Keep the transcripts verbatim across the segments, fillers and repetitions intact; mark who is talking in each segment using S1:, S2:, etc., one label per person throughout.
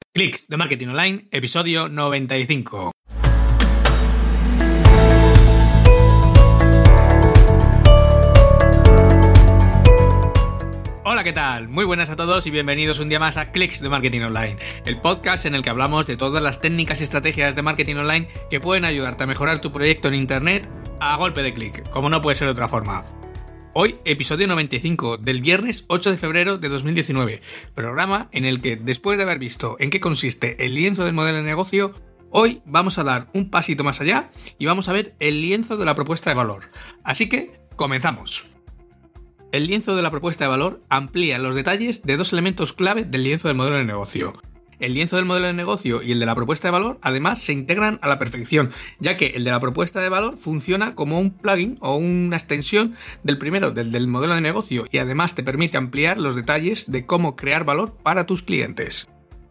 S1: Clics de Marketing Online, episodio noventa y cinco. Hola, ¿qué tal? Muy buenas a todos y bienvenidos un día más a Clics de Marketing Online, el podcast en el que hablamos de todas las técnicas y estrategias de marketing online que pueden ayudarte a mejorar tu proyecto en Internet a golpe de clic, como no puede ser de otra forma. Hoy, episodio noventa y cinco del viernes ocho de febrero de dos mil diecinueve, programa en el que, después de haber visto en qué consiste el lienzo del modelo de negocio, hoy vamos a dar un pasito más allá y vamos a ver el lienzo de la propuesta de valor. Así que, comenzamos. El lienzo de la propuesta de valor amplía los detalles de dos elementos clave del lienzo del modelo de negocio. El lienzo del modelo de negocio y el de la propuesta de valor además se integran a la perfección, ya que el de la propuesta de valor funciona como un plugin o una extensión del primero, del del modelo de negocio, y además te permite ampliar los detalles de cómo crear valor para tus clientes.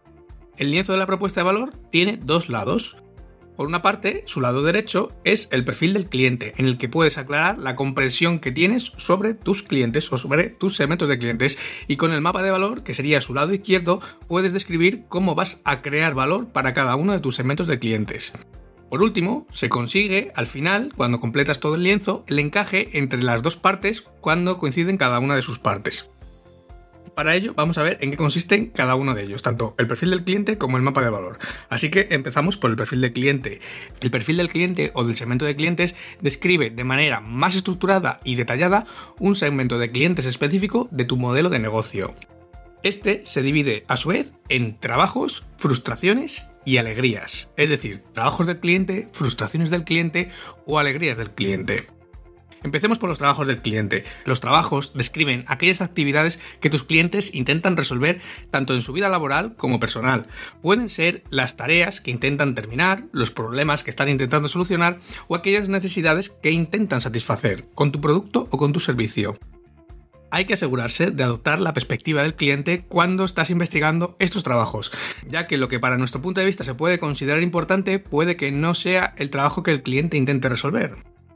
S1: El lienzo de la propuesta de valor tiene dos lados. Por una parte, su lado derecho es el perfil del cliente, en el que puedes aclarar la comprensión que tienes sobre tus clientes o sobre tus segmentos de clientes, y con el mapa de valor, que sería su lado izquierdo, puedes describir cómo vas a crear valor para cada uno de tus segmentos de clientes. Por último, se consigue, al final, cuando completas todo el lienzo, el encaje entre las dos partes cuando coinciden cada una de sus partes. Para ello vamos a ver en qué consisten cada uno de ellos, tanto el perfil del cliente como el mapa de valor. Así que empezamos por el perfil del cliente. El perfil del cliente o del segmento de clientes describe de manera más estructurada y detallada un segmento de clientes específico de tu modelo de negocio. Este se divide a su vez en trabajos, frustraciones y alegrías, es decir, trabajos del cliente, frustraciones del cliente o alegrías del cliente. Empecemos por los trabajos del cliente. Los trabajos describen aquellas actividades que tus clientes intentan resolver tanto en su vida laboral como personal. Pueden ser las tareas que intentan terminar, los problemas que están intentando solucionar o aquellas necesidades que intentan satisfacer con tu producto o con tu servicio. Hay que asegurarse de adoptar la perspectiva del cliente cuando estás investigando estos trabajos, ya que lo que para nuestro punto de vista se puede considerar importante puede que no sea el trabajo que el cliente intente resolver.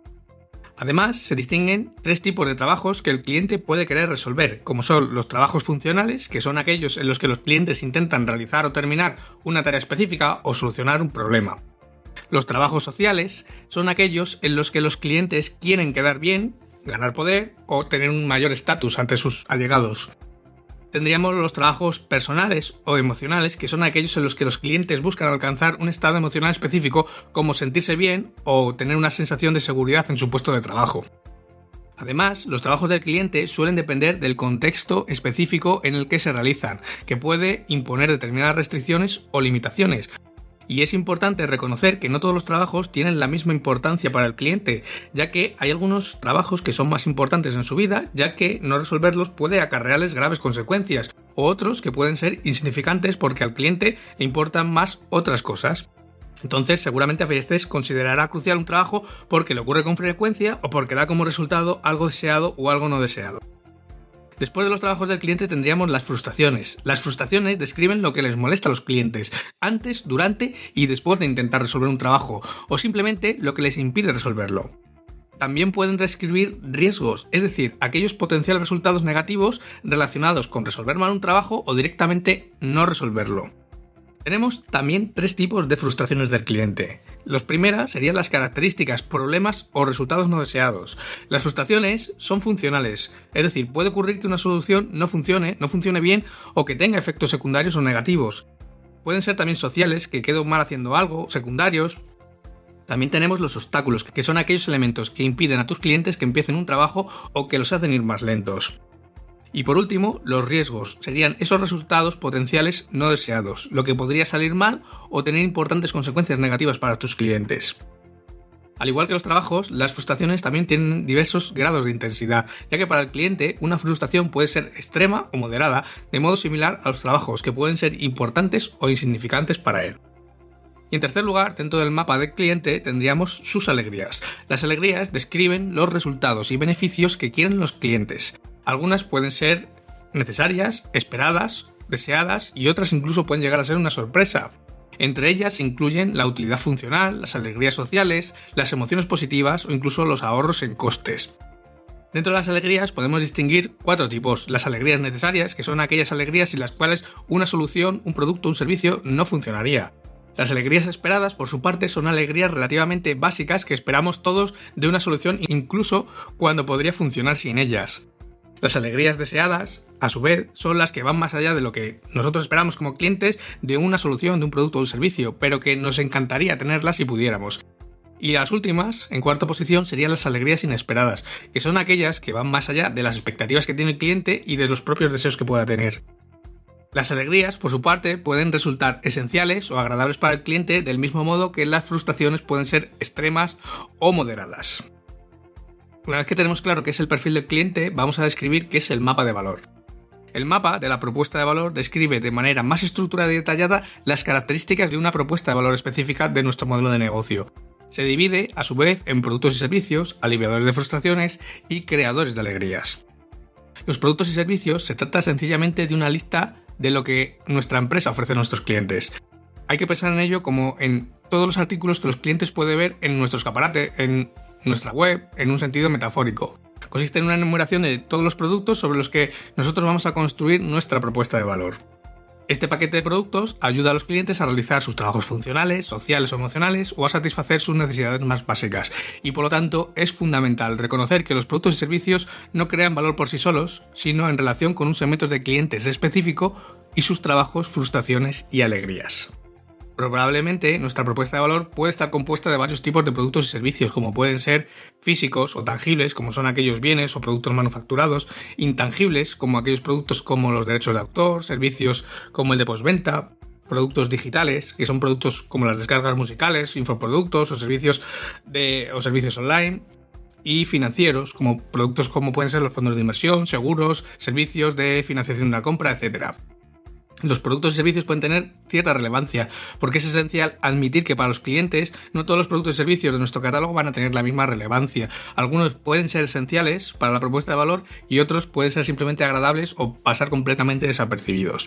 S1: Además, se distinguen tres tipos de trabajos que el cliente puede querer resolver, como son los trabajos funcionales, que son aquellos en los que los clientes intentan realizar o terminar una tarea específica o solucionar un problema. Los trabajos sociales son aquellos en los que los clientes quieren quedar bien, ganar poder o tener un mayor estatus ante sus allegados. Tendríamos los trabajos personales o emocionales, que son aquellos en los que los clientes buscan alcanzar un estado emocional específico, como sentirse bien o tener una sensación de seguridad en su puesto de trabajo. Además, los trabajos del cliente suelen depender del contexto específico en el que se realizan, que puede imponer determinadas restricciones o limitaciones. Y es importante reconocer que no todos los trabajos tienen la misma importancia para el cliente, ya que hay algunos trabajos que son más importantes en su vida, ya que no resolverlos puede acarrearles graves consecuencias, o otros que pueden ser insignificantes porque al cliente le importan más otras cosas. Entonces, seguramente a veces considerará crucial un trabajo porque le ocurre con frecuencia o porque da como resultado algo deseado o algo no deseado. Después de los trabajos del cliente tendríamos las frustraciones. Las frustraciones describen lo que les molesta a los clientes, antes, durante y después de intentar resolver un trabajo, o simplemente lo que les impide resolverlo. También pueden describir riesgos, es decir, aquellos potenciales resultados negativos relacionados con resolver mal un trabajo o directamente no resolverlo. Tenemos también tres tipos de frustraciones del cliente. Las primeras serían las características, problemas o resultados no deseados. Las frustraciones son funcionales, es decir, puede ocurrir que una solución no funcione, no funcione bien o que tenga efectos secundarios o negativos. Pueden ser también sociales, que quedo mal haciendo algo, secundarios. También tenemos los obstáculos, que son aquellos elementos que impiden a tus clientes que empiecen un trabajo o que los hacen ir más lentos. Y por último, los riesgos serían esos resultados potenciales no deseados, lo que podría salir mal o tener importantes consecuencias negativas para tus clientes. Al igual que los trabajos, las frustraciones también tienen diversos grados de intensidad, ya que para el cliente una frustración puede ser extrema o moderada, de modo similar a los trabajos, que pueden ser importantes o insignificantes para él. Y en tercer lugar, dentro del mapa del cliente tendríamos sus alegrías. Las alegrías describen los resultados y beneficios que quieren los clientes. Algunas pueden ser necesarias, esperadas, deseadas y otras incluso pueden llegar a ser una sorpresa. Entre ellas se incluyen la utilidad funcional, las alegrías sociales, las emociones positivas o incluso los ahorros en costes. Dentro de las alegrías podemos distinguir cuatro tipos. Las alegrías necesarias, que son aquellas alegrías sin las cuales una solución, un producto, un servicio no funcionaría. Las alegrías esperadas, por su parte, son alegrías relativamente básicas que esperamos todos de una solución, incluso cuando podría funcionar sin ellas. Las alegrías deseadas, a su vez, son las que van más allá de lo que nosotros esperamos como clientes de una solución, de un producto o un servicio, pero que nos encantaría tenerlas si pudiéramos. Y las últimas, en cuarta posición, serían las alegrías inesperadas, que son aquellas que van más allá de las expectativas que tiene el cliente y de los propios deseos que pueda tener. Las alegrías, por su parte, pueden resultar esenciales o agradables para el cliente del mismo modo que las frustraciones pueden ser extremas o moderadas. Una vez que tenemos claro qué es el perfil del cliente, vamos a describir qué es el mapa de valor. El mapa de la propuesta de valor describe de manera más estructurada y detallada las características de una propuesta de valor específica de nuestro modelo de negocio. Se divide, a su vez, en productos y servicios, aliviadores de frustraciones y creadores de alegrías. Los productos y servicios se trata sencillamente de una lista de lo que nuestra empresa ofrece a nuestros clientes. Hay que pensar en ello como en todos los artículos que los clientes pueden ver en nuestro escaparate, en nuestra web, en un sentido metafórico. Consiste en una enumeración de todos los productos sobre los que nosotros vamos a construir nuestra propuesta de valor. Este paquete de productos ayuda a los clientes a realizar sus trabajos funcionales, sociales o emocionales o a satisfacer sus necesidades más básicas y por lo tanto es fundamental reconocer que los productos y servicios no crean valor por sí solos, sino en relación con un segmento de clientes específico y sus trabajos, frustraciones y alegrías. Probablemente nuestra propuesta de valor puede estar compuesta de varios tipos de productos y servicios, como pueden ser físicos o tangibles, como son aquellos bienes o productos manufacturados, intangibles, como aquellos productos como los derechos de autor, servicios como el de postventa, productos digitales, que son productos como las descargas musicales, infoproductos o servicios de o servicios online, y financieros, como productos como pueden ser los fondos de inversión, seguros, servicios de financiación de la compra, etcétera. Los productos y servicios pueden tener cierta relevancia, porque es esencial admitir que para los clientes no todos los productos y servicios de nuestro catálogo van a tener la misma relevancia. Algunos pueden ser esenciales para la propuesta de valor y otros pueden ser simplemente agradables o pasar completamente desapercibidos.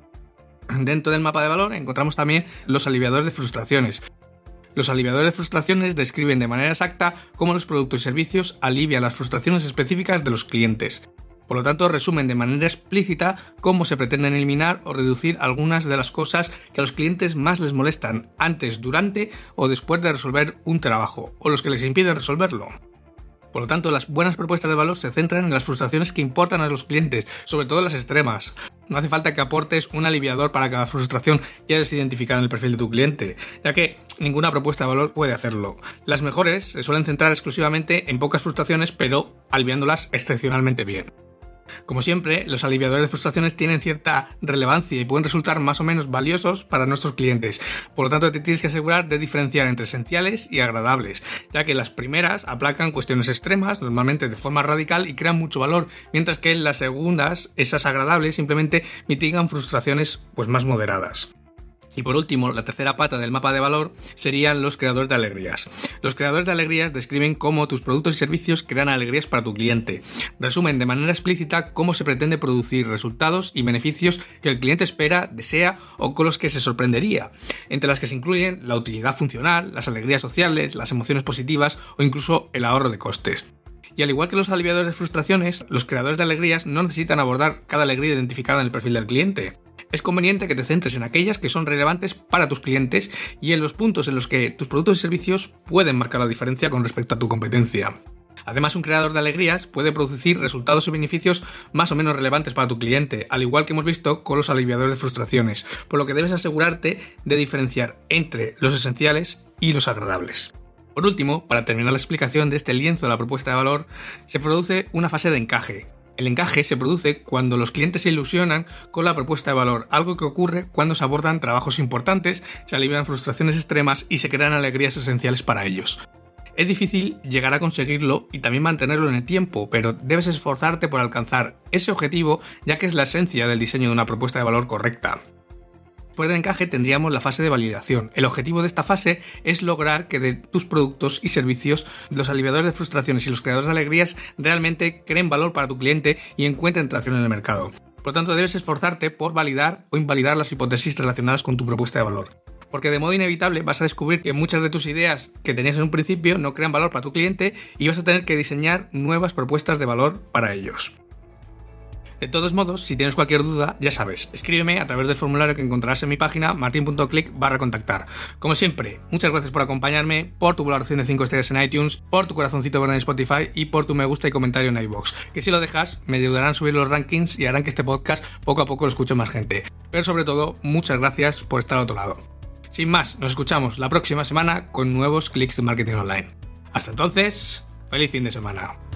S1: Dentro del mapa de valor encontramos también los aliviadores de frustraciones. Los aliviadores de frustraciones describen de manera exacta cómo los productos y servicios alivian las frustraciones específicas de los clientes. Por lo tanto, resumen de manera explícita cómo se pretenden eliminar o reducir algunas de las cosas que a los clientes más les molestan antes, durante o después de resolver un trabajo, o los que les impiden resolverlo. Por lo tanto, las buenas propuestas de valor se centran en las frustraciones que importan a los clientes, sobre todo las extremas. No hace falta que aportes un aliviador para cada frustración que hayas identificado en el perfil de tu cliente, ya que ninguna propuesta de valor puede hacerlo. Las mejores se suelen centrar exclusivamente en pocas frustraciones, pero aliviándolas excepcionalmente bien. Como siempre, los aliviadores de frustraciones tienen cierta relevancia y pueden resultar más o menos valiosos para nuestros clientes. Por lo tanto, te tienes que asegurar de diferenciar entre esenciales y agradables, ya que las primeras aplacan cuestiones extremas, normalmente de forma radical, y crean mucho valor, mientras que las segundas, esas agradables, simplemente mitigan frustraciones pues más moderadas. Y por último, la tercera pata del mapa de valor serían los creadores de alegrías. Los creadores de alegrías describen cómo tus productos y servicios crean alegrías para tu cliente. Resumen de manera explícita cómo se pretende producir resultados y beneficios que el cliente espera, desea o con los que se sorprendería, entre las que se incluyen la utilidad funcional, las alegrías sociales, las emociones positivas o incluso el ahorro de costes. Y al igual que los aliviadores de frustraciones, los creadores de alegrías no necesitan abordar cada alegría identificada en el perfil del cliente. Es conveniente que te centres en aquellas que son relevantes para tus clientes y en los puntos en los que tus productos y servicios pueden marcar la diferencia con respecto a tu competencia. Además, un creador de alegrías puede producir resultados y beneficios más o menos relevantes para tu cliente, al igual que hemos visto con los aliviadores de frustraciones, por lo que debes asegurarte de diferenciar entre los esenciales y los agradables. Por último, para terminar la explicación de este lienzo de la propuesta de valor, se produce una fase de encaje. El encaje se produce cuando los clientes se ilusionan con la propuesta de valor, algo que ocurre cuando se abordan trabajos importantes, se alivian frustraciones extremas y se crean alegrías esenciales para ellos. Es difícil llegar a conseguirlo y también mantenerlo en el tiempo, pero debes esforzarte por alcanzar ese objetivo, ya que es la esencia del diseño de una propuesta de valor correcta. Después del encaje tendríamos la fase de validación. El objetivo de esta fase es lograr que de tus productos y servicios los aliviadores de frustraciones y los creadores de alegrías realmente creen valor para tu cliente y encuentren tracción en el mercado. Por lo tanto, debes esforzarte por validar o invalidar las hipótesis relacionadas con tu propuesta de valor. Por porque de modo inevitable vas a descubrir que muchas de tus ideas que tenías en un principio no crean valor para tu cliente y vas a tener que diseñar nuevas propuestas de valor para ellos. De todos modos, si tienes cualquier duda, ya sabes, escríbeme a través del formulario que encontrarás en mi página martin.click barra contactar. Como siempre, muchas gracias por acompañarme, por tu valoración de cinco estrellas en iTunes, por tu corazoncito verde en Spotify y por tu me gusta y comentario en iVoox, que si lo dejas me ayudarán a subir los rankings y harán que este podcast poco a poco lo escuche más gente. Pero sobre todo, muchas gracias por estar al otro lado. Sin más, nos escuchamos la próxima semana con nuevos clics de marketing online. Hasta entonces, feliz fin de semana.